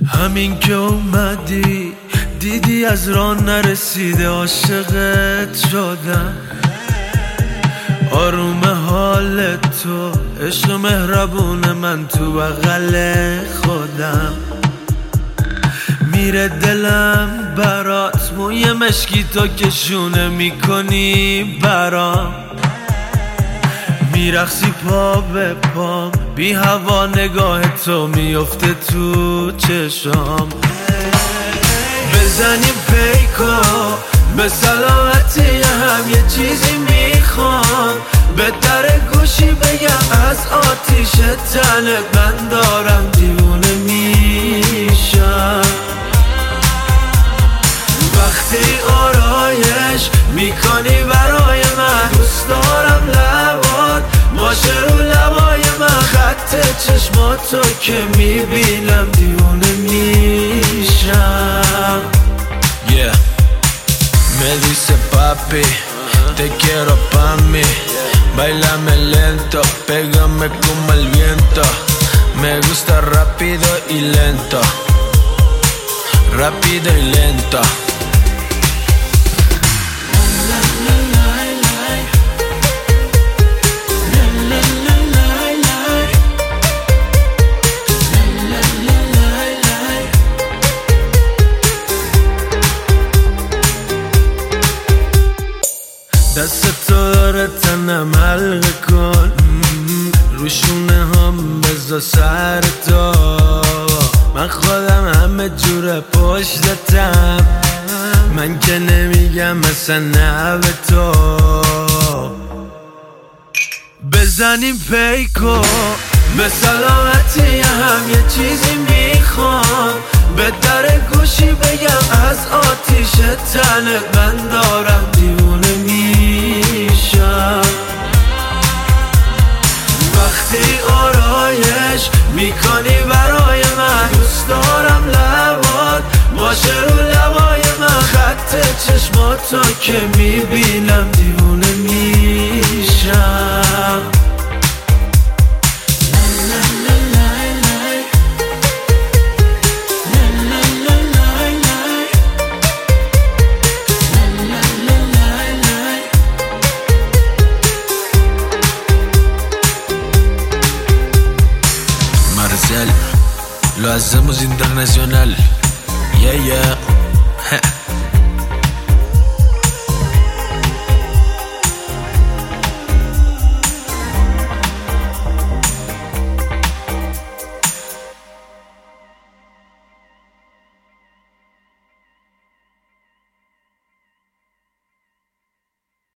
همین که اومدی دیدی از راه نرسیده عاشقت شدم. آروم حال تو عشق مهربون من تو بغل خودم. میره دلم برات موی مشکی تو که شونه میکنی برام. میرقصی پا به پام بی هوا نگاه تو میفته تو چشام. بزنیم پیکو به سلامتی هم یه چیزی میخوام. به در گوشی بگم از آتیش تنت من دارم دیوونه میشم. وقتی آرایش میکنی برای من دوست دارم لبات باشه رو لبای من. خط چشماتو که میبینم دیوونه میشم. Yeah, me dice papi, te quiero pa' mí. Bailame lento, pégame como el viento. Me gusta rápido y lento, rápido y lento. دست تو داره تنم حلقه کن. روشونه هم بذار سر تو. من خودم همه جوره پشتتم. من که نمیگم مثلا نه به تو. بزنیم پیکو به سلامتی هم یه چیزی میخوام. به در گوشی بگم از آتیش تنت من دارم دیوونه میشم. وقتی آرایش میکنی برای من دوست دارم لبات باشه رو لبای من. خط چشماتو که میبینم دیوونه میشم. Lo hacemos internacional. Yeah, yeah.